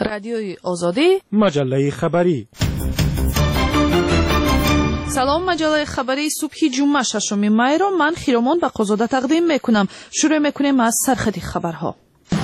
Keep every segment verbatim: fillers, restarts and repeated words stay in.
رادیوی آزادی، مجله خبری. سلام، مجله خبری صبح جمعه ششم می را من خیرامان به قزاده تقدیم میکنم. شروع میکنیم از سرخط خبرها.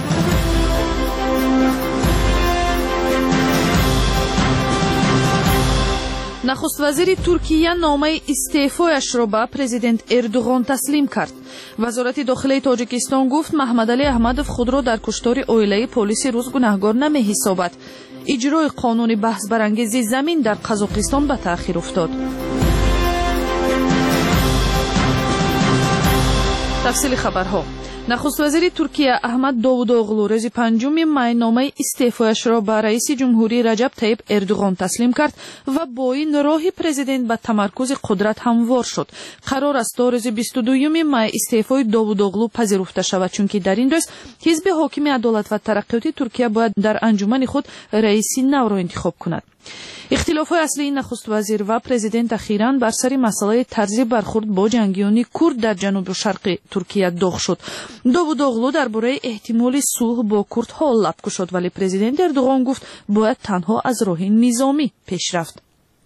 نخست وزیر ترکیه نامه استعفایش را به پرزیدنت اردوغان تسلیم کرد. وزارت داخلی تاجیکستان گفت محمدعلی احمدов خود را در کشتار عائله پلیس روس گناهکار نمی‌حسابد. اجرای قانون بحث برانگیز زمین در قزاقستان به تأخیر افتاد. تفصیل خبرها. نخست وزیر ترکیه احمد داووداغلو روز پنجم می نامه استعفایش را به رئیس جمهوری رجب طیب اردوغان تسلیم کرد و با این راه پرزیدنت به تمرکز قدرت هموار شد. قرار است تا روز بیست و دوم می استعفای داووداغلو پذیرفته شود، چونکه در این روز حزب حاکم عدالت و ترقیات ترکیه باید در انجمن خود رئیس نو را انتخاب کند. اختلاف‌های اصلی نخست وزیر و پرزیدنت اخیراً بر سر مسئله طرز برخورد با جنگیان کرد در جنوب و شرق ترکیه داغ شد. داووداغلو درباره احتمال صلح با کردها لب گشود، ولی پرزیدنت اردوغان گفت باید تنها از راه نظامی پیش رفت.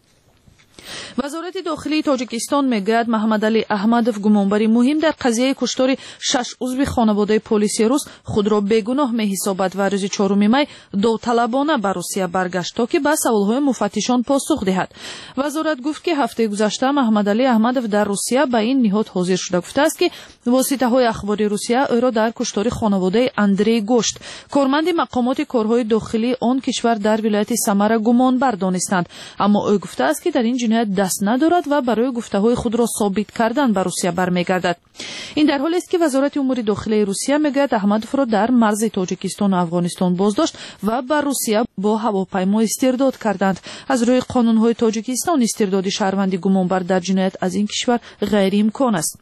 وزارت داخلی تاجیکستان میگوید محمدعلی احمدов گمانبری مهم در قضیه کشتار شش عضو خانواده پلیس روس خود را بیگناه می‌حسابد و روز چهارم می داوطلبانه به روسیه برگشت تا که به سوال‌های مفتشان پاسخ دهد. وزارت گفت که هفته گذشته محمدعلی احمدov در روسیه به این نهاد حاضر شده. گفته است که واسطه‌های اخباری روسیه او را در کشتار خانواده اندری گوشت، کارمند مقامات کارهای داخلی آن کشور در ولایت سمر گمانبر دانستند، اما او گفته است که در این جنایت دست ندارد و برای گفته‌های خود را ثابت کردن به روسیه برمیگردد. این در حالی است که وزارت امور داخلی روسیه میگوید احمدov را در مرز تاجیکستان و افغانستان بازداشت و به روسیه با هواپیما استرداد کردند. از روی قانون‌های تاجیکستان استرداد شهروندی گمانبر در جنایت از این کشور غیر امکان است.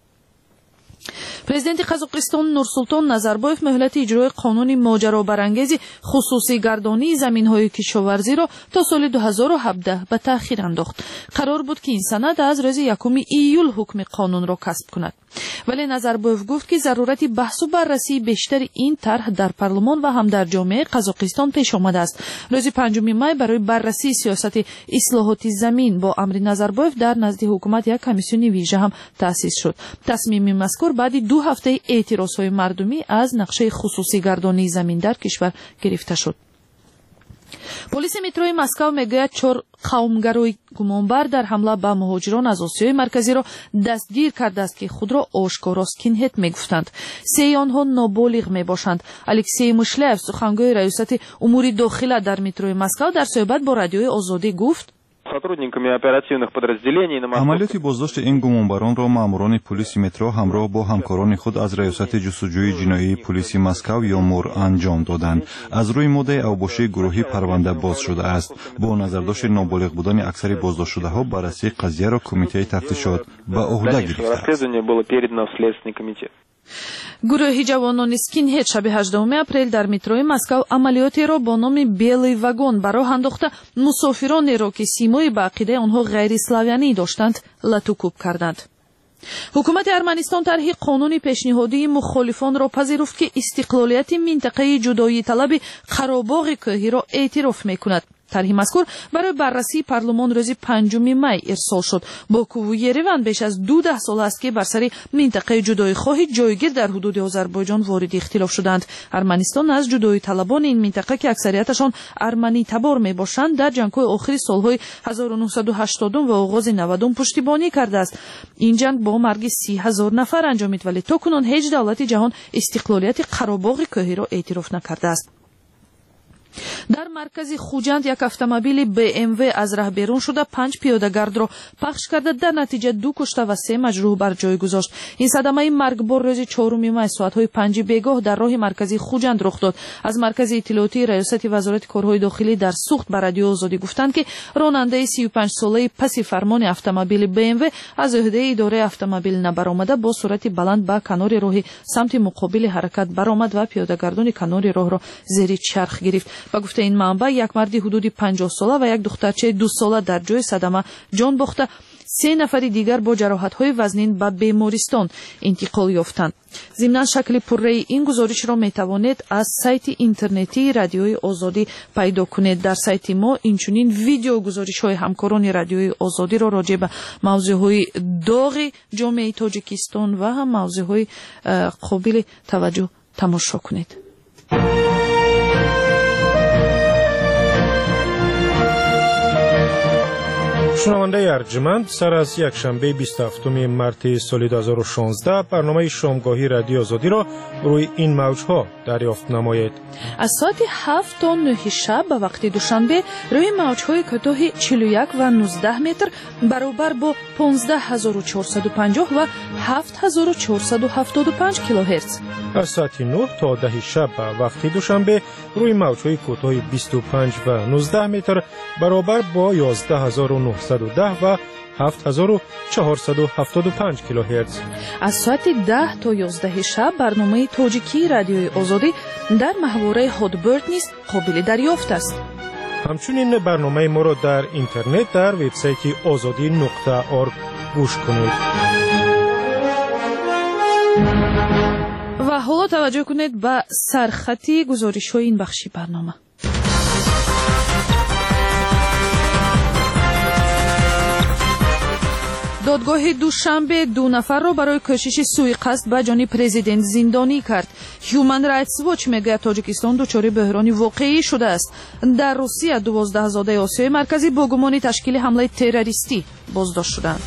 پرزیدنت قزاقستان نورسولتان نظربایف مهلت اجرای قانون ماجرا برانگیز خصوصی گردانی زمین‌های کشاورزی را تا سال دو هزار و هفده به تأخیر انداخت. قرار بود که این سند از روز یکم ایول حکم قانون را کسب کند، ولی نظربایف گفت که ضرورت بحث و بررسی بیشتر این طرح در پارلمان و هم در جامعه قزاقستان پیش آمده است. روز پنجم می برای بررسی سیاست اصلاحات زمین با امر نظربایف در نزد حکومت یک کمیسیون ویژه هم تأسیس شد. تصمیم مذکور بعد دو هفته اعتراضهای مردمی از نقشه خصوصی گردانی زمین در کشور گرفته شد. پلیس متروی مسکو میگوید چهار قومگرای گمانبر در حمله به مهاجران از آسیای مرکزی را دستگیر کرده است که خود را آشکارا اسکینهد میگفتند. سه آنها نابالغ میباشند. الکسی مشلف سخنگوی ریاست امور داخله در متروی مسکو در صحبت با رادیوی آزادی گفت عملیات بازداشت این گمانبران را ماموران پلیس مترو همراه با همکاران خود از ریاست جستجوی جنایی پلیس مسکو یا مور انجام دادند. از روی ماده اوباشه گروهی پرونده باز شده است. با نظرداشت نابالغ بودن اکثر بازداشت شده ها بررسی قضیه را کمیته تفتیشات به عهده گرفته است. گروه جوانان اسکینهد شب هجدهم اپریل در متروی مسکو عملیاتی را با نام بیلی واگن به راه انداخته مسافرانی را که سیمای به عقیده آنها غیر اسلاویانی داشتند لطوکوب کردند. حکومت ارمنستان طرح قانون پیشنهادی مخالفان را پذیرفت که استقلالیت منطقه جدایی طلب قره‌باغ کوهی را اعتراف میکند. طرح مذکور برای بررسی پارلمان روز پنجم می ارسال شد. باکو و یریون بیش از دو ده سال است که بر سر منطقه جدایی خواهی جایگیر در حدود آذربایجان وارد اختلاف شدند. ارمنستان از جدایی طلبان این منطقه که اکثریتشان ارمنی تبار می باشند در جنگ‌های آخری سالهای هزار و نهصد و هشتاد و آغاز نود پشتیبانی کرده است. این جنگ با مرگ سی هزار نفر انجامید، ولی تاکنون هیچ دولت جهان استقلالیت قره‌باغ کوهی را اعتراف نکرده است. در مرکز خوجند یک اتومبیل بی ام و از راه بیرون شده پنج پیاده‌گرد را پخش کرده، در نتیجه دو کشته و سه مجروح بر جای گذاشت. این صدمه مرگبار روز چهارم می ساعت‌های پنج بیگاه در راه مرکزی خوجند رخ داد. از مرکز اطلاعاتی ریاست وزارت کارهای داخلی در سوخت به رادیو آزادی گفتند که راننده سی و پنج ساله پس فرمان اتومبیل بی ام و از عهده اداره اتومبیل نبرآمده با سرعت بلند به کنار راه سمت مقابل حرکت برآمد و پیاده‌گردان کنار راه را زیر چرخ گرفت. و گفته این منبع یک مرد حدود پنجاه ساله و یک دخترچه دو ساله در جای صدمه جان باخته. سه نفر دیگر با جراحت‌های وزنین به بیمارستان انتقال یافتند. ضمن شکل پره‌ای این گزارش را می‌توانید از سایت اینترنتی رادیوی آزادی پیدا کنید. در سایت ما اینچنین ویدیو گزارش‌های همکاران رادیوی آزادی را راجع به موضوع‌های داغ جامعه تاجیکستان و هم موضوع‌های قابل توجه تماشا کنید. شنونده ارجمند، سر از یک شنبه بیست و هفتم مارس سال دو هزار و شانزده برنامه شامگاهی رادیو آزادی را روی این موج‌ها دریافت نمایید. از ساعت هفت تا نه شب به وقت دوشنبه روی موج‌های کوتاه چهل و یک و نوزده متر برابر با پانزده هزار و چهارصد و پنجاه و هفت هزار و چهارصد و هفتاد و پنج کیلوهرتز. از ساعت نه تا ده شب به وقت دوشنبه روی موج‌های کوتاه بیست و پنج و نوزده متر برابر با یازده هزار و نهصد و ده و هفت هزار و چهارصد و هفتاد و پنج کیلوهرتز. از ساعت ده تا یازده شب برنامه تاجیکی رادیوی آزادی در محوره هادبرد نیز قابل دریافت است. همچنین برنامه ما را در اینترنت در وبسایت آزادی نقطه org گوش کنید. و حالا توجه کنید به سرخطی گزارش‌های این بخشی برنامه. دادگاه دوشنبه دو نفر را برای کوشش سوءقصد به جان پرزیدنت زندانی کرد. هیومن رایتس واچ میگوید تاجیکستان دچار بحران واقعی شده است. در روسیه دوازده زاده آسیای مرکزی با گمان تشکیل حمله تروریستی بازداشت شدند.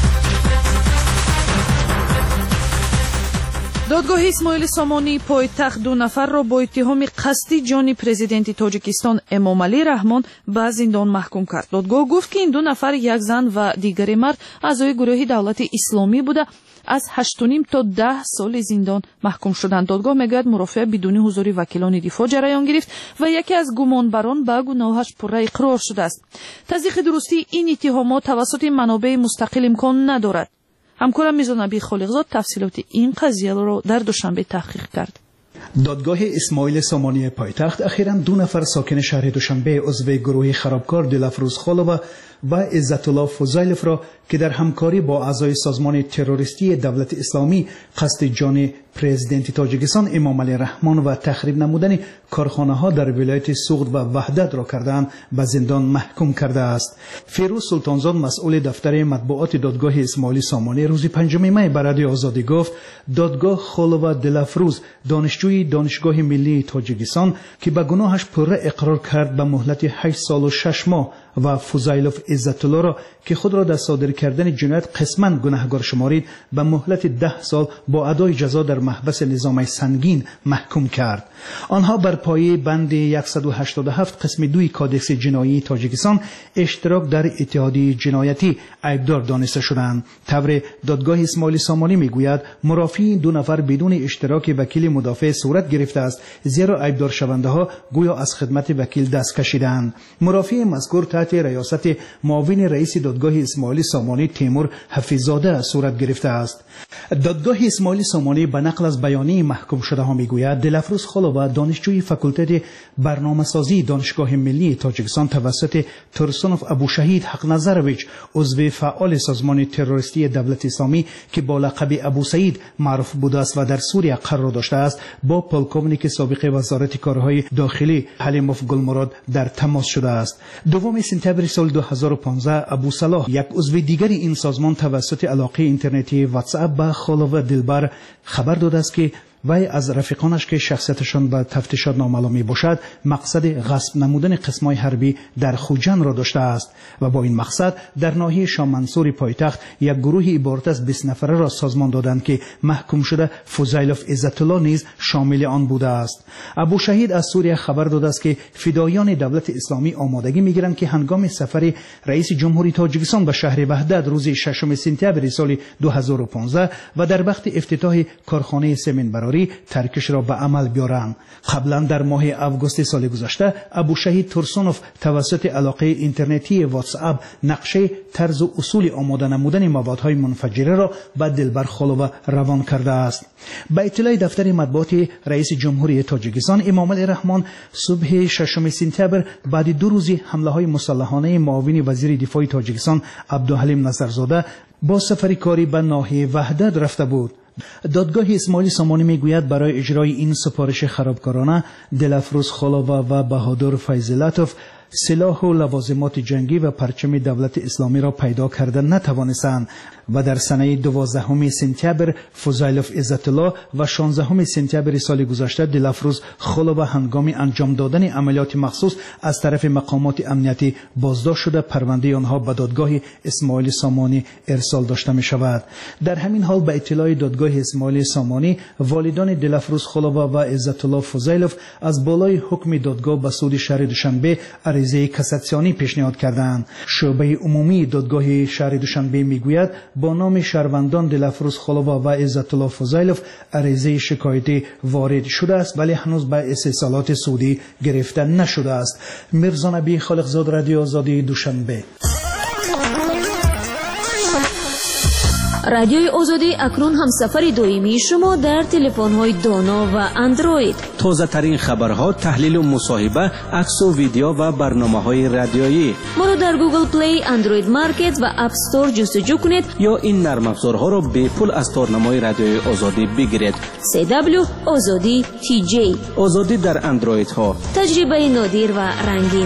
دادگاه اسماعیل سامانی پایتخت دو نفر را با اتهام قصدی جان پرزیدنت تاجیکستان امامعلی رحمان به زندان محکوم کرد. دادگاه گفت که این دو نفر، یک زن و دیگر مرد، اعضای گروه دولت اسلامی بوده از هشت و نیم تا ده سال زندان محکوم شدند. دادگاه میگوید مرافعه بدون حضور وکیلان دفاع جریان گرفت و یکی از گمانبران به گناهش پره اقرار شده است. تصدیق درستی این اتهامات توسط منابع مستقل امکان ندارد. همکارم میزان نبی خالقزاد تفصیلات این قضیه را در دوشنبه تحقیق کرد. دادگاه اسماعیل سامانی پایتخت اخیراً دو نفر ساکن شهر دوشنبه عضو گروه خرابکار دلافروز خالووا و عزت الله فضایلف را که در همکاری با اعضای سازمان تروریستی دولت اسلامی قصد جان پرزیدنت تاجیکستان امامعلی رحمان و تخریب نمودن کارخانه ها در ولایت سوغد و وحدت را کردند به زندان محکوم کرده است. فیروز سلطانزاد مسئول دفتر مطبوعات دادگاه اسماعیل سامانی روز پنجم می به رادیو آزادی گفت دادگاه خالووا دلافروز دانشجوی دانشگاه ملی تاجیکستان که به گناهش پره اقرار کرد به مهلت هشت سال و شش ماه و فضایلف عزت الله را که خود را در صادر کردن جنایت قسماً گناهکار شمارید به مهلت ده سال با ادای جزا در محبس نظام سنگین محکوم کرد. آنها بر پایه بند صد و هشتاد و هفت قسم دوی کادکس جنایی تاجیکستان اشتراک در اتحادیه جنایتی عیبدار دانسته شدند. طبر دادگاه اسماعیل سامانی میگوید مرافعی این دو نفر بدون اشتراک وکیل مدافع صورت گرفته است، زیرا عیبدار شونده ها گویا از خدمت وکیل دست کشیدند. مرافع مذکور تحت ریاست معاون رئیس دادگاه اسماعیل سامانی تیمور حفیظزاده صورت گرفته است. دادگاه اسماعیل سامانی به نقل از بیانیه محکوم شده ها میگوید دلافروز خالووا دانشجوی فاکولته برنامه‌سازی دانشگاه ملی تاجیکستان توسط ترسونوف ابوشهید حق‌نظرویچ عضو فعال سازمان تروریستی دولت اسلامی که با لقب ابو سعید معروف بوده است و در سوریه قرار داشته است با پلکوونیک سابق وزارت کارهای داخلی حلیموف گلمراد در تماس شده است. دوم سپتامبر سال دو هزار و پانزده ابو صلاح یک عضو دیگر این سازمان توسط علاقه اینترنتی واتس اپ به خالووا دلبر خبر داده است که وی از رفیقانش که شخصیتشان به تفتیشات نامعلوم می باشد مقصد غصب نمودن قسمای حربی در خوجند را داشته است و با این مقصد در ناحیه شاه منصور پایتخت یک گروه عبارت از بیست نفره را سازمان دادند که محکوم شده فضایلف عزت الله نیز شامل آن بوده است. ابو شهید از سوریه خبر داده است که فدایان دولت اسلامی آمادگی میگیرند که هنگام سفر رئیس جمهوری تاجیکستان به شهر وحدت روز ششم سپتامبر سال دو هزار و پانزده و در وقت افتتاح کارخانه سمنت کاری ترکش را به عمل بیارند. قبلا در ماه آگوست سال گذشته ابوشهید ترسونوف توسط علاقه اینترنتی واتس اپ نقشه طرز و اصول آماده نمودن موادهای منفجره را به دلبر خالووا روان کرده است. به اطلاع دفتر مطبوعات رئیس جمهوری تاجیکستان امامعلی رحمان صبح ششم سپتامبر بعد دو روزی حمله های مسلحانه معاون وزیر دفاع تاجیکستان عبدالحلیم نظرزاده با سفری کاری به ناحیه وحدت رفته بود. دادگاه اسماعیل سامانی میگوید برای اجرای این سپارش خرابکارانه دلفروز خالووا و بهادر فیضلاتوف سلاح و لوازمات جنگی و پرچم دولت اسلامی را پیدا کرده نتوانستند و در سنه دوازدهم سپتامبر فضایلوف عزت‌الله و شانزدهم سپتامبر سال گذشته دلفروز خالووا هنگام انجام دادن عملیات مخصوص از طرف مقامات امنیتی بازداشت شده پرونده آنها به دادگاه اسماعیل سامانی ارسال داشته می شود. در همین حال به اطلاع دادگاه اسماعیل سامانی والدان دلفروز خالووا و عزت‌الله فضایلوف از بالای حکم دادگاه به سود شهر دوشنبه عریضه کاساسیونی پیشنهاد کردند. شعبه عمومی دادگاه شهر دوشنبه میگوید با نام شهروندان دلفروز خالووا و عزت‌الله فضایلوف عریضه شکایتی وارد شده است ولی هنوز به استحصالات سودی گرفته نشده است. مرزا نبی خالقزاد، رادیو آزادی، دوشنبه. رادیوی آزادی اکنون هم سفر دویمی شما در تلفن‌های دانا و اندروید. تازه ترین خبرها، تحلیل و مصاحبه، عکس و ویدیو و برنامه‌های رادیویی. ما را در گوگل پلی، اندروید مارکت و اپ استور جستجو کنید یا این نرم افزارها را به پول از تارنمای رادیوی آزادی بگیرید. سی دبلیو آزادی تی جی. آزادی در اندروید ها. تجربه نادر و رنگین.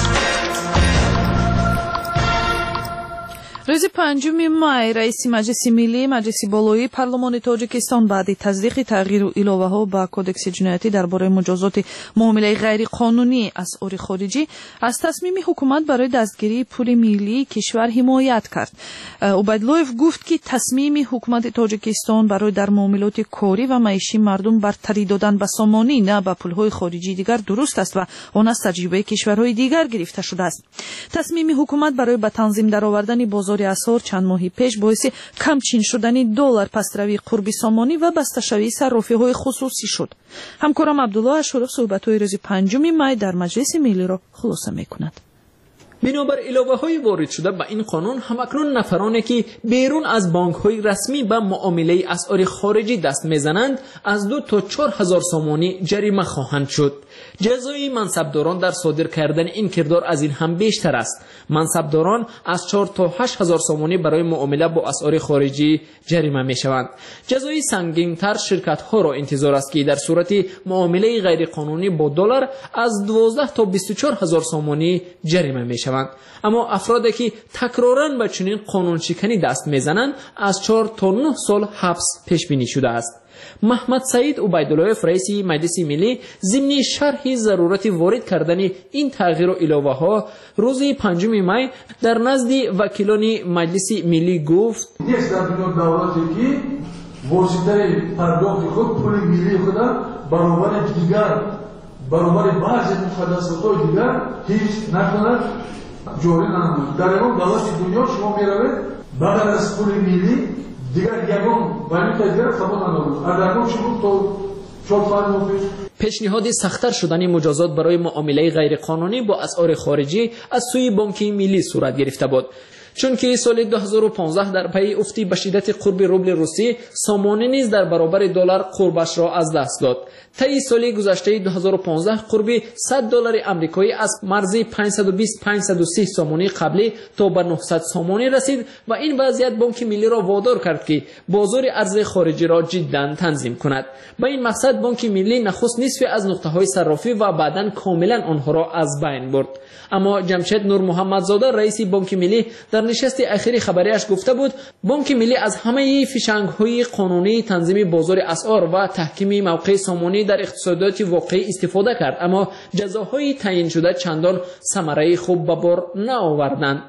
روز پنجم مای رئیس مجلس ملی مجلس بالایی پارلمان تاجیکستان بعد تصدیق تغییر و الوه‌ها با کودکس جنایتی درباره مجازات معامله غیر قانونی اسعار خارجی از تصمیم حکومت برای دستگیری پول ملی کشور حمایت کرد. عبیداللهیف گفت که تصمیم حکومت تاجیکستان برای در معاملات کاری و معیشی مردم برتری دادن به سامانی نه به پول‌های خارجی دیگر درست است و آن از تجربه کشورهای دیگر گرفته شده است. تصمیم حکومت برای به تنظیم درآوردن بازار اسعار چند ماهی پیش باعث کمچین شدن دلار، پسروی قربی سامانی و بسته‌شوی صرافی‌های خصوصی شد. همکارم عبدالله اشرف صحبت‌های روز پنجم مای در مجلس ملی را خلاصه می‌کند. بنابر الوه‌های وارد شده به این قانون همکنون نفرانی که بیرون از بانک‌های رسمی به معامله اسعار خارجی دست میزنند از دو تا چهار هزار سامانی جریمه خواهند شد. جزای منصبداران در صادر کردن این کردار از این هم بیشتر است. منصبداران از چهار تا هشت هزار سامانی برای معامله با اسعار خارجی جریمه میشوند. جزای سنگین‌تر شرکت‌ها را انتظار است که در صورت معامله غیر قانونی با دلار از دوازده تا بیست و چهار هزار سامانی جریمه میشوند. اما افرادی که تکراراً به چنین قانون شکنی دست میزنند از چهار تا نه سال حبس پیش بینی شده است. محمد سعید عبیداللهیف رئیس مجلس ملی ضمن شرح ضرورت وارد کردن این تغییر و الوه‌ها روز پنجم مای در نزد وکیلان مجلس ملی گفت نیست در دولتی که واسطه پرداخت خود پول ملی خود برابر دیگر برابر بعضی مقدسات دیگر هیچ نکند جوری نمود. در اون دولت دنیا شما میروید بعد از پول ملی دیگر یگان والیوتا دیگر قبول ندارد. اگر اون شما تو چهار سال پیش پیشنهاد سخت‌تر شدن مجازات برای معامله غیر قانونی با اسعار خارجی از سوی بانک ملی صورت گرفته بود. چون که سال دو هزار و پانزده در پی افتی به شدت قرب روبل روسی سامانه نیز در برابر دلار قربش را از دست داد. طی سال گذشته دو هزار و پانزده قرب صد دلار آمریکایی از مرز پانصد و بیست تا پانصد و سی سامانی قبلی تا به نهصد سامانی رسید و این وضعیت بانک ملی را وادار کرد که بازار ارز خارجی را جداً تنظیم کند. با این مقصد بانک ملی نخست نصف از نقطه‌های صرافی و بعداً کاملاً آنها را از بین برد. اما جمشید نور محمدزاده رئیس بانک ملی در نشست اخیری خبریش گفته بود بانک ملی از همه فشنگ‌های قانونی تنظیم بازار اسعار و تحکیم موقع سامانی در اقتصادات واقعی استفاده کرد، اما جزاهای تعیین شده چندان ثمره خوب به بار نآوردند.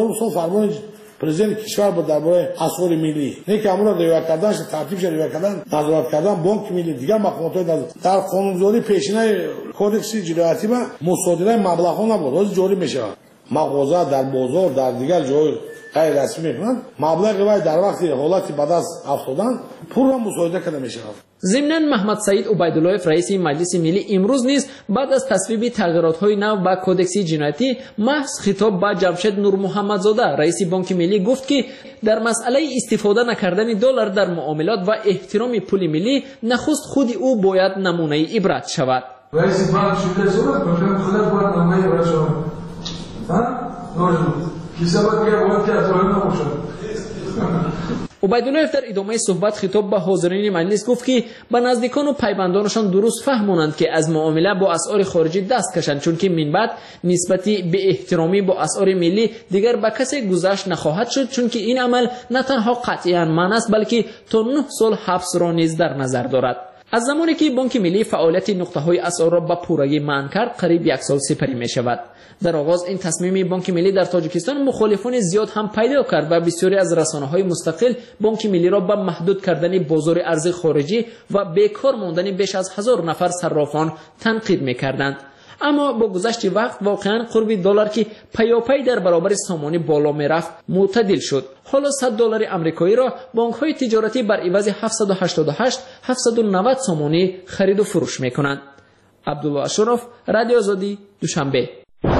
پرزیدنت کشور با درباره اسعار ملی نه که امور ریوه کردنش ترتیبش ریوه کردن نظارت کردن بانک ملی دیگر مقامات در قانونگذاری پیشینه کودکس جنایتی و مصادره مبلغ ها نبود، روز جاری میشه. مغازه در بازار در دیگر جای غیر رسمی میکنن مبلغ وای در وقت حالت بعد از افتادن پول را مصادره کرده میشه. ضمناً محمد سعید عبیداللهیف رئیس مجلس ملی امروز نیز بعد از تصویب تغییرات‌های نو به کدکس جنایتی محض خطاب به جمشید نور محمدزاده رئیس بانک ملی گفت که در مسئله استفاده نکردن دلار در معاملات و احترام پول ملی نخست خود او باید نمونه عبرت شود. رئیس بانک شده صحبت کنه خودت باید نمونه عبرت شود. ها؟ نور کیسه باید که باید که اطلاعی نباشد. عبیداللهیف در ادامه صحبت خطاب به حاضرین مجلس گفت که به نزدیکان و پیوندانشان درست فهمونند که از معامله با اسعار خارجی دست کشند، چون که من بعد نسبتی به احترامی با اسعار ملی دیگر به کسی گذشت نخواهد شد، چون که این عمل نه تنها قطعاً منع است بلکه تا نه سال حبس را نیز در نظر دارد. از زمانی که بانک ملی فعالیت نقطه های اسعار را به پورگی منع کرد قریب یک سال سپری می شود. در آغاز این تصمیم بانک ملی در تاجیکستان مخالفان زیاد هم پیدا کرد و بسیاری از رسانه‌های مستقل بانک ملی را به محدود کردن بازار ارز خارجی و بیکار ماندن بیش از هزار نفر صرافان تنقید می‌کردند. اما با گذشت وقت واقعا قرب دلار که پیاپی در برابر سامانی بالا میرفت معتدل شد. حالا صد دلار آمریکایی را بانک‌های تجارتی بر عوض هفتصد و هشتاد و هشت هفتصد و نود سامانی خرید و فروش می‌کنند. عبدالله اشرف، رادیو آزادی، دوشنبه.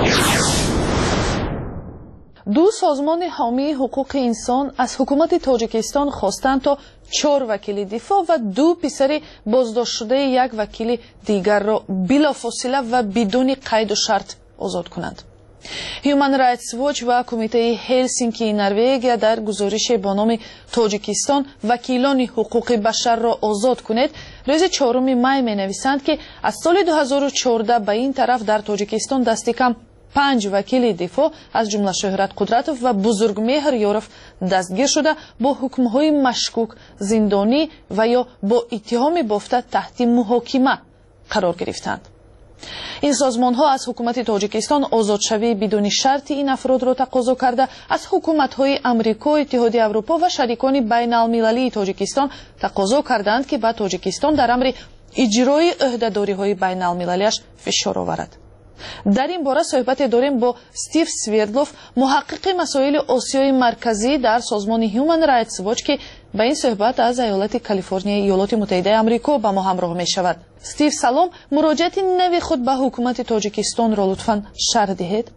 دو سازمان حامی حقوق انسان از حکومت تاجیکستان خواستند تا چهار وکیل دفاع و دو پسر بازداشت شده یک وکیل دیگر را بلافاصله و بدون قید و شرط آزاد کنند. هیومن رایتس واچ و کمیته هلسینکی نروژ در گزارش با نام تاجیکستان وکیلان حقوق بشر را آزاد کنید روز چهارم می می نویسند که از سال دو هزار و چهارده به این طرف در تاجیکستان دست کم پنج وکیل دفاع از جمله شهرت قدرتوف و بزرگمهر یورف دستگیر شده با حکم‌های مشکوک زندانی و یا با اتهام بافته تحت محاکمه قرار گرفتند. این سازمان ها از حکومت تاجیکستان آزادشوی بدون شرط این افراد را تقاضا کرده از حکومت های امریکا، اتحادیه اروپا و شریکان بین المللی تاجیکستان تقاضا کردند که به تاجیکستان در امر اجرای عهدهداری های بین المللیش فشار آورد. در این باره صحبت داریم با استیو سویردلوف، محقق مسائل آسیای مرکزی در سازمان هیومن رایتس واچ که به این صحبت از ایالت کالیفرنیا ایالات متحده آمریکا با ما همراه می شود. استیو سلام، مراجعت نوی خود به حکومت تاجیکستان را لطفاً شرح دهید.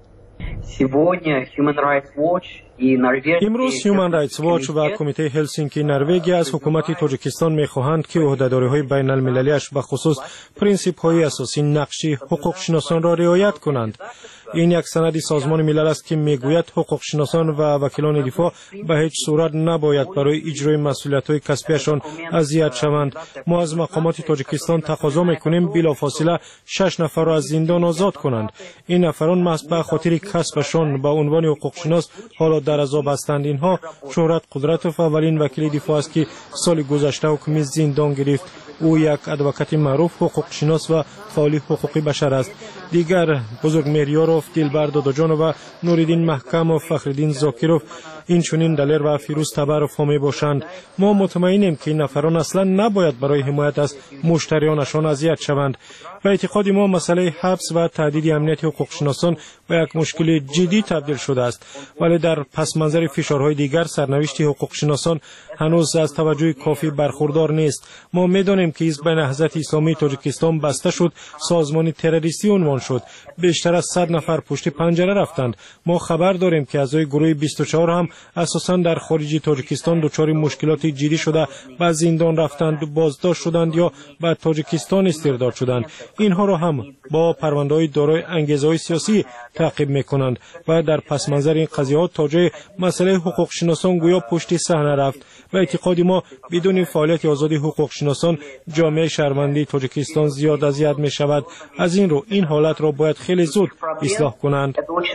امروز هیومن رایتس واچ و کمیته هلسینکی نروژ از حکومت تاجیکستان می‌خواهند که عهدهداری‌های بین المللی‌اش به خصوص پرینسیپ‌های اساسی نقشی حقوق شناسان را رعایت کنند. این یک سند سازمان ملل است که میگوید حقوق شناسان و وکیلان دفاع به هیچ صورت نباید برای اجرای مسئولیت‌های کسبیشان اذیت شوند. ما از مقامات تاجیکستان تقاضا می‌کنیم بلافاصله شش نفر را از زندان آزاد کنند. این نفران محض به خاطر کسبشان به عنوان حقوق شناس حالا در عذاب هستند. اینها شهرت قدرتوف اولین وکیل دفاع است که سال گذشته حکم زندان گرفت. او یک ادوکات معروف حقوق شناس و فعال حقوقی بشر است. دیگر بزرگمهر یوروف، دلبر داداجانو و نوریدین محکم و فخرالدین زاکیروف این چنین دلیر و فیروز تبروف می باشند. ما مطمئنیم که این نفران اصلا نباید برای حمایت از مشتریانشان اذیت شوند و اعتقاد ما مسئله حبس و تهدید امنیت حقوق شناسان به یک مشکل جدی تبدیل شده است، ولی در پس منظر فشارهای دیگر سرنوشت حقوق شناسان هنوز از توجه کافی برخوردار نیست. ما می‌دانیم که حزب نهضت اسلامی تاجیکستان بسته شد، سازمان تروریستی عنوان شد. بیشتر از صد نفر پشت پنجره رفتند. ما خبر داریم که اعضای گروه بیست و چهار هم اساساً در خارج تاجیکستان دچار مشکلات جدی شده، به زندان رفتند، بازداشت شدند یا به تاجیکستان استرداد شدند. اینها را هم با پرونده‌های دارای انگیزه‌های سیاسی تعقیب می‌کنند و در پس منظر این قضیه‌ها تا جای مسئله حقوق شناسان گویا پشت صحنه رفت و اعتقاد ما بدون فعالیت آزادی حقوق شناسان جامعه شهروندی تاجیکستان زیاد اذیت می‌شود. از این رو این حالت را باید خیلی زود اصلاح کنند.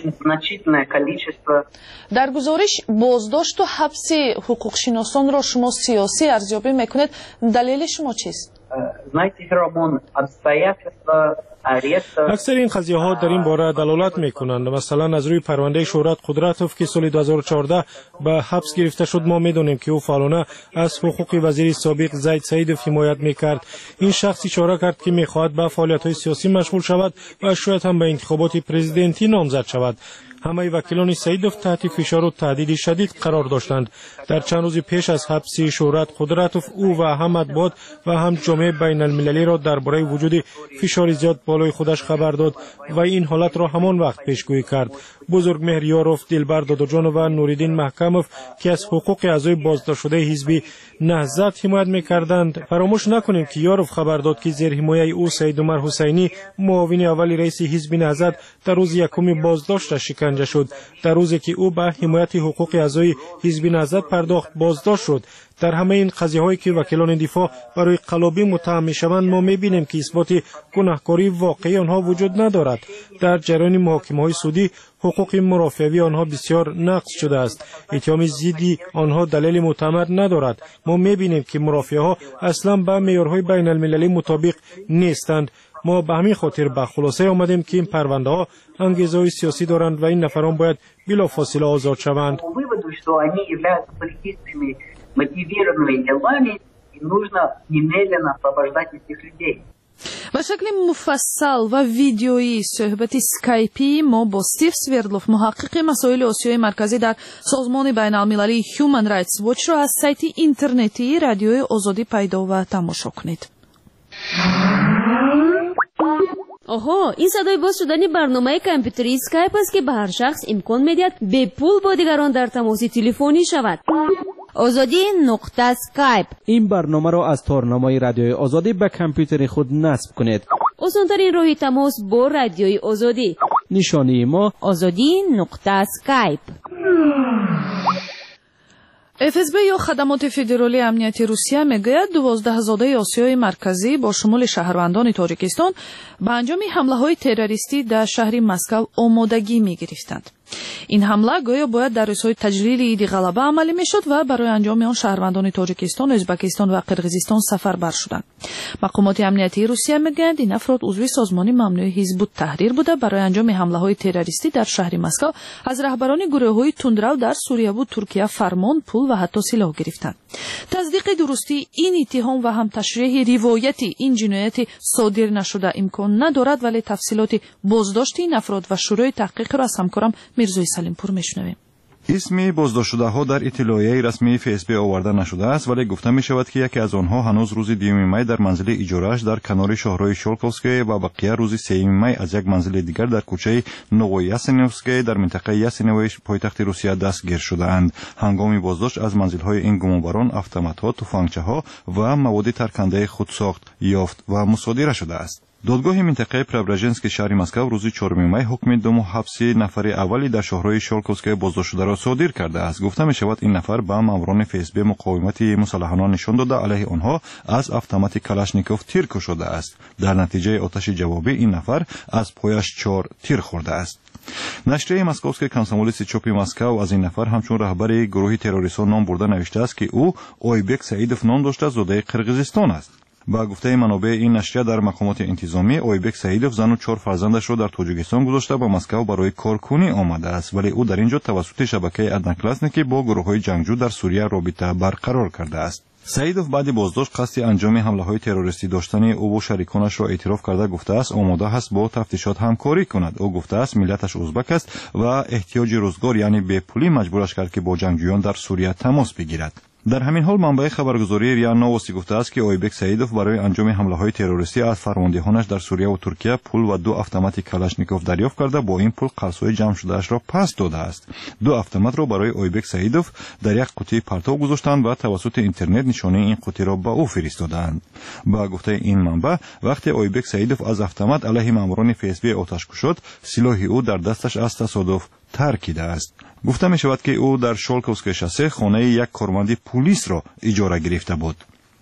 در گزارش بازداشت و حبس حقوق شناسان را شما سیاسی ارزیابی میکنید، دلیل شما چیست؟ اکثر این قضیه ها در این باره دلالت میکنند. مثلا از روی پرونده شهرت قدرتوف که سال دو هزار و چهارده به حبس گرفته شد، ما میدونیم که او فعالانه از حقوق وزیر سابق زید سعیدوف حمایت میکرد. این شخص اشاره کرد که میخواهد به فعالیت های سیاسی مشغول شود و شاید هم به انتخابات پرزیدنتی نامزد شود. همه وکیلان سعیدوف تحت فشار و تهدید شدید قرار داشتند. در چند روز پیش از حبس شهرت قدرتوف او و هم مطبوعات و هم جامعه بین المللی را درباره وجود فشار زیاد بالای خودش خبر داد و این حالت را همان وقت پیشگویی کرد. بزرگ مهریاروف، دلبر داداجانوف و نوریدین محکموف که از حقوق اعضای بازداشت شده حزب نهضت حمایت می‌کردند. فراموش نکنیم که یاروف خبر داد که زیر حمایت او سید عمر حسینی، معاون اول رئیس حزب نهضت، در روز یکم بازداشت شکنجه شد. در روزی که او به حمایت حقوق اعضای حزب نهضت پرداخت بازداشت شد. در همه این قضیه هایی که وکیلان دفاع برای قلابی متهم میشوند، ما میبینیم که اثبات گناهکاری واقعی آنها وجود ندارد. در جریان محاکمه های سودی حقوق مرافعوی آنها بسیار نقض شده است. اتهام ضد آنها دلیل معتبر ندارد. ما میبینیم که مرافعه ها اصلا به معیارهای بین المللی مطابق نیستند. ما به همین خاطر به خلاصه آمدیم که این پرونده ها انگیزه های سیاسی دارند و این نفران باید بلافاصله آزاد شوند. به شکل مفصل و ویدیویی صحبت اسکایپی ما با استیو سوردلوف، محقق مسائل آسیای مرکزی در سازمان بین المللی هیومن رایتس واچ را از سایت اینترنتی رادیوی آزادی پیدا و تماشا کنید. آها، این صدای باز شدن برنامه کامپیوتری اسکایپ است که به هر شخص امکان میدهد به پول با دیگران در تماس تلفنی شود. آزادی نقطه اسکایپ. این برنامه را از تارنمای رادیوی آزادی به کامپیوتر خود نصب کنید. آسان‌ترین راه تماس با رادیوی آزادی. نشانی ما آزادی نقطه اسکایپ. اف اس بی یا خدمات فدرالی امنیتی روسیه میگوید دوازده زاده آسیای مرکزی با شمول شهروندان تاجیکستان به انجام حمله های تروریستی در شهر مسکو آمادگی میگرفتند. این حمله گویا باید در روزهای تجلیل عید غلبه عملی میشد و برای انجام آن شهروندان تاجیکستان، ازبکستان و قرقیزستان سفربر شدند. مقامات امنیتی روسیه میگویند این افراد عضو سازمان ممنوع حزب التحریر بوده برای انجام حمله های تروریستی در شهر مسکو از رهبران گروه های تندرو در سوریه و ترکیه فرمان، پول و حتی سلاح گرفتند. تصدیق درستی این اتهام و هم تشریح روایتی این جنایت صادر نشده امکان ندارد، ولی تفصیلات بازداشت این افراد و شروع تحقیق را از همکارم میرزای سلیمپور میشنویم. اسمی بازداشت شده ها در اطلاعیه رسمی اف اس بی آورده نشده است، ولی گفته می شود که یکی از آنها هنوز روز دوم می در منزل اجاره‌اش در کنار شاهراه شولکوفسکی و بقیه روز سوم می از یک منزل دیگر در کوچه نوویاسینوفسکی در منطقه یاسینوی پایتخت روسیه دستگیر شده‌اند. هنگام بازداشت از منزل‌های این گمانبران اتومات‌ها، تفنگچه‌ها و مواد ترکننده خودساخت یافت و مصادره شده است. دادگاه منطقه پرابراژنسک شهر مسکو روز چهارم می حکم دو ماه حبس نفر اولی در شاهراه شولکوفسکی بازداشت شده را صادر کرده است. گفته می شود این نفر به ماموران اف اس بی مقاومت مسلحانه نشان داده علیه آنها از اتومات کلاشنیکوف تیر کشیده است. در نتیجه آتش جوابی این نفر از پایش چهار تیر خورده است. نشریه مسکوفسکی کانسامولیس چوپی مسکو از این نفر همچون رهبر گروه تروریستان نام برده نوشته است که او اویبک سعیدوف نام داشته، زاده قرقیزستان است. با گفته منابع این نشریه در مقامات انتظامی اویبک سعیدوف زن و چهار فرزندش را در تاجیکستان گذاشته با مسکو برای کارکنی آمده است، ولی او در اینجا توسط شبکه ادنکلاسنیکی با گروه‌های جنگجو در سوریه رابطه برقرار کرده است. سعیدوف بعد بازداشت قصد انجام حمله‌های تروریستی داشتن او و شریکانش را اعتراف کرده گفته است آماده است با تفتیشات همکاری کند. او گفته است ملتش ازبک است و احتیاج روزگار یعنی به پولی مجبورش کرد که با جنگجویان در سوریه تماس بگیرد. در همین حال منبع خبرگزاری ریا نووستی گفته است که اویبک سعیدوف برای انجام حمله‌های تروریستی از فرماندهانش در سوریه و ترکیه پول و دو اتومات کلاشنیکوف دریافت کرده، با این پول قرض‌های جمع شده‌اش را پس داده است. دو اتومات را برای اویبک سعیدوف در یک قوطی پرتو گذاشتند و توسط اینترنت نشانه این قوطی را به او فرستادند. با گفته این منبع وقتی اویبک سعیدوف از اتومات علیه ماموران اف اس بی آتش کشید، سلاح او در دستش از تصادف ترکیده است. گفته می شود که او در شولکوفسکی شاسه خانه یک کارمند پلیس را اجاره گرفته بود.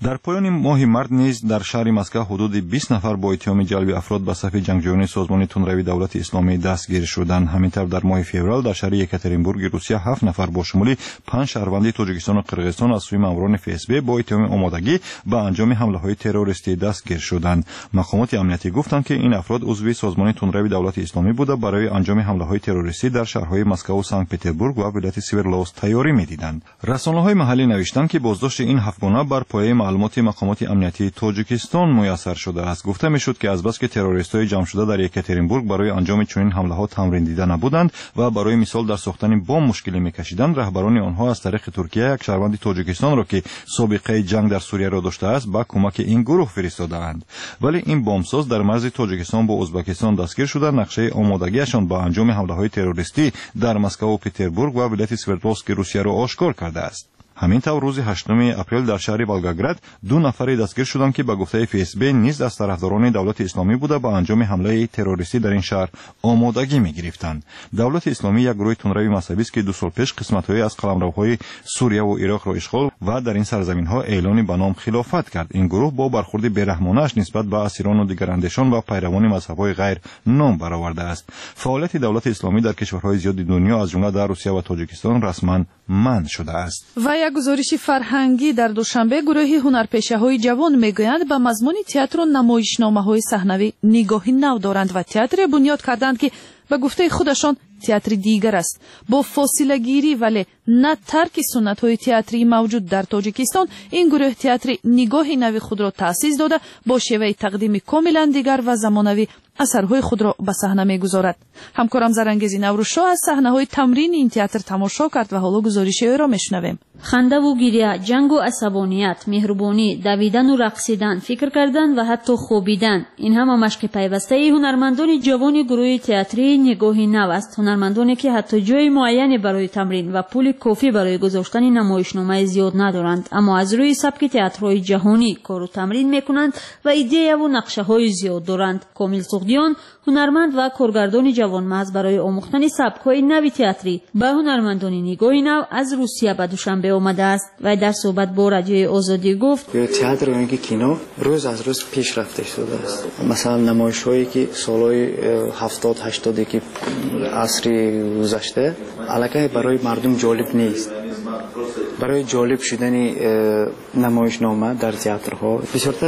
در پایان ماه مارد نیز در شهر مسکو حدود بیست نفر با اتهام جلب افراد به صف جنگجویان سازمان تندروی دولت اسلامی دستگیر شدند. همینطور در ماه فوریه در شهر یکاترینبورگ روسیه هفت نفر با شمول پنج شهروند تاجیکستان و قرقیزستان از سوی ماموران اف اس بی با اتهام آمادگی به انجام حمله‌های تروریستی دستگیر شدند. مقامات امنیتی گفتند که این افراد عضو سازمان تندروی دولت اسلامی بوده برای انجام حمله‌های تروریستی در شهرهای مسکو و سنت پترزبورگ و ولایت سوردلوست تیاری می‌دیدند. رسانه‌های محلی نوشتند که بازداشت این هفتگانه بر پایه معلومات مقامات امنیتی تاجیکستان میسر شده است. گفته میشد که از بس که تروریست‌های جمع شده در یکاترینبورگ برای انجام چنین حمله‌ها تمرین دیده نبودند و برای مثال در ساختن بمب مشکلی می‌کشیدند، رهبران آنها از طریق ترکیه یک شهروند تاجیکستان را که سابقه جنگ در سوریه را داشته است به کمک این گروه فرستادند. ولی این بمبساز در مرز تاجیکستان با ازبکستان دستگیر شده، نقشه آمادگیشان با انجام حمله‌های تروریستی در مسکو و پترزبورگ و ولایت سوردلوست روسیه را آشکار کرده است. همینطور روز هشتم اپریل در شهر والگاگراد دو نفر دستگیر شدند که به گفته اف اس بی نیز از طرفداران دولت اسلامی بوده با انجام حمله تروریستی در این شهر آمادگی می‌گرفتند. دولت اسلامی یک گروه تندروی مذهبی است که دو سال پیش قسمت‌های از قلمروهای سوریه و عراق را اشغال و در این سرزمین‌ها اعلان به نام خلافت کرد. این گروه با برخورد بی‌رحمانه‌اش نسبت به اسیران و دیگر اندیشان و پیروان مذهب‌های غیر نام برآورده است. فعالیت دولت اسلامی در کشورهای زیاد دنیا از جمله در روسیه و تاجیکستان رسما منع شده است. و یک گزارش فرهنگی در دوشنبه گروه هنرپیشه‌های جوان میگویند به مضمون تئاتر و نمایشنامه‌های صحنوی نگاهی نو دارند و تئاتر بنیاد کردند که به گفته خودشان تئاتر دیگر است. با فاصله گیری ولی نه ترک سنت‌های تئاتری موجود در تاجیکستان، این گروه تئاتر نگاهی نوی خود را تأسیس داده با شیوه تقدیم کاملا دیگر و زمانوی اثرهای خود را به صحنه می‌گذارد. همکارم زرانگیز نوروزشاه از صحنه‌های تمرین این تئاتر تماشا کرد و حالا گزارش او را میشنویم. خنده و گریه، جنگ و عصبانیت، مهربانی، دویدن و رقصیدن، فکر کردن و حتی خوابیدن، این همه مشق پیوسته هنرمندان جوان گروه تئاتری نگاهی نو است. هنرمندانی که حتی جای معینی برای تمرین و پول کافی برای گذاشتن نمایشنامه زیاد ندارند، اما از روی سبک تئاترهای جهانی کار و تمرین میکنند و ایده و نقشه‌های زیاد دارند. کامل سغدیان، هنرمند و کارگردان جوانمرد برای آموختن سبک‌های نوی تئاتری به هنرمندان نگاهی نو از روسیه به دوشنبه آمده است و در صحبت با رادیوی آزادی گفت تئاتر و اینکه کینو روز از روز پیشرفته شده است. مثلا نمایش‌هایی که سالهای هفتاد هشتاد که عصر گذشته علاقه برای مردم جالب نیست. برای جالب شدن نمایشنامه در تئاترها بسیارتر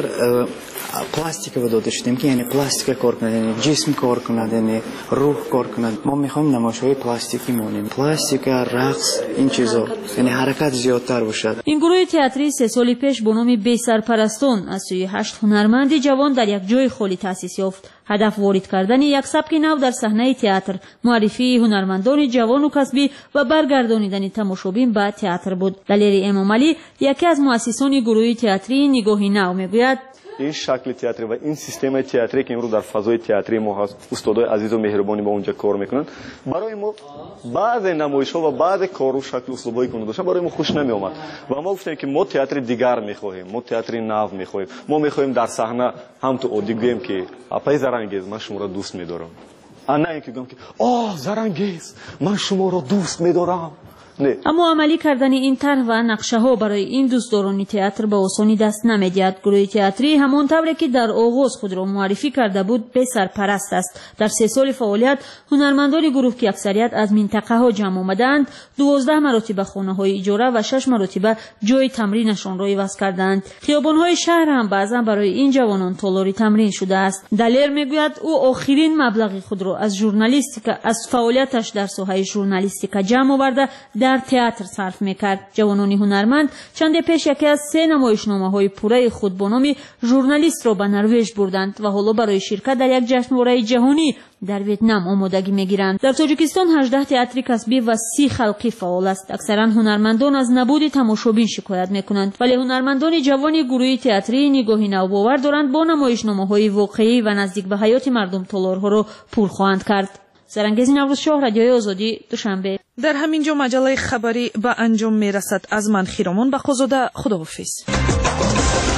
پلاستیک رو داده شدیم که یعنی پلاستیک کار کنند، جسم کار کنند، روح کار کنند. ما میخوایم نمایش‌های پلاستیکی مونیم، پلاستیک، رقص، این چیزا، یعنی حرکت زیادتر باشد. این گروه تئاتری سه سال پیش با نام بی سرپرستان از سوی هشت هنرمند جوان در یک جای خالی تأسیس یافت. هدف وارد کردن یک سبک نو در صحنه تئاتر، معرفی هنرمندان جوان و کسبی و برگردانیدن تماشابین به تئاتر بود. دلیری امام علی، یکی از مؤسسان گروه تئاتری نگاهی نو، میگوید این شکل تئاتری و این سیستم تئاتری که امروز در فضای تئاتری ما هست، استادای عزیز و مهربانی با اونجا کار میکنن، برای ما بعض نمایش‌ها و بعض کارو شکل اسلوبایی که داشتن برای ما خوش نمی اومد و ما گفتیم که ما تئاتر دیگر میخواهیم، ما تئاتر نو میخواهیم، ما میخواهیم در صحنه هم تو عادی گویم که اپای زرانگیز من شما را دوست میدارم، نه اینکه گفتم که آه زرانگیز من شما را دوست میدارم. نه. اما عملی کردن این طرح و نقشه ها برای این دوستداران تئاتر به آسانی دست نمی‌دهد. گروه تئاتری همان طوری که در آغاز خود را معرفی کرده بود به سرپرست است. در سه سال فعالیت هنرمندان گروه که اکثریت از منطقه ها جمع آمدند، دوازده مرتبه خانه های اجاره و شش مرتبه جای تمرینشان را عوض کردند. خیابان های شهر هم بعضا برای این جوانان تالاری تمرین شده است. دلیر میگوید او آخرین مبلغ خود را از ژورنالیستیک از فعالیتش در ساحه ژورنالیستیک جمع آورده در تئاتر صرف میکرد. جوانان هنرمند چند پیش یکی از سه نمایشنامه‌های پوره خود با نام ژورنالیست را به نروژ بردند و حالا برای شرکت در یک جشنواره جهانی در ویتنام آمادگی میگیرند. در تاجیکستان هجده تئاتر کسبی و سی خلقی فعال است. اکثرا هنرمندان از نبود تماشابین شکایت میکنند، ولی هنرمندان جوان گروه تئاتری نگاهی نو باور دارند با نمایشنامه‌های واقعی و نزدیک به حیات مردم تالارها را پر خواهند کرد. زرانگیز نوروزشاه، رادیوی آزادی، دوشنبه. در همین جا مجله خبری به انجام میرسد. از من خیرامان بخوزاده، خداحافظ.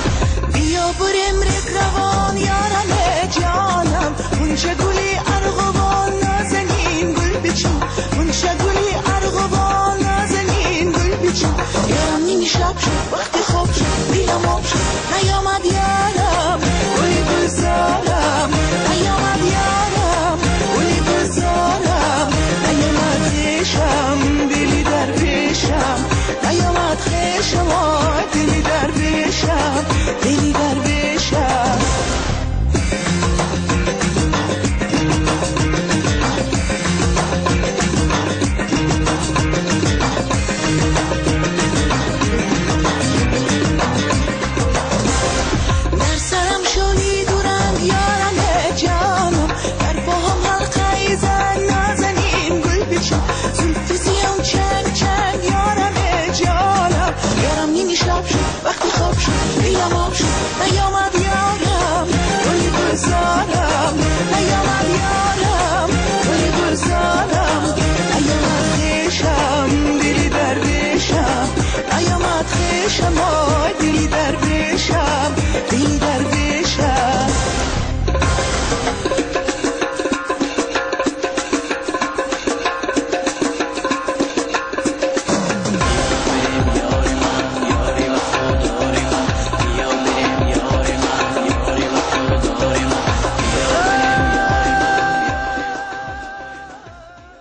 بیا بریم رک روان یارم جانم، اونچه گلی ارغو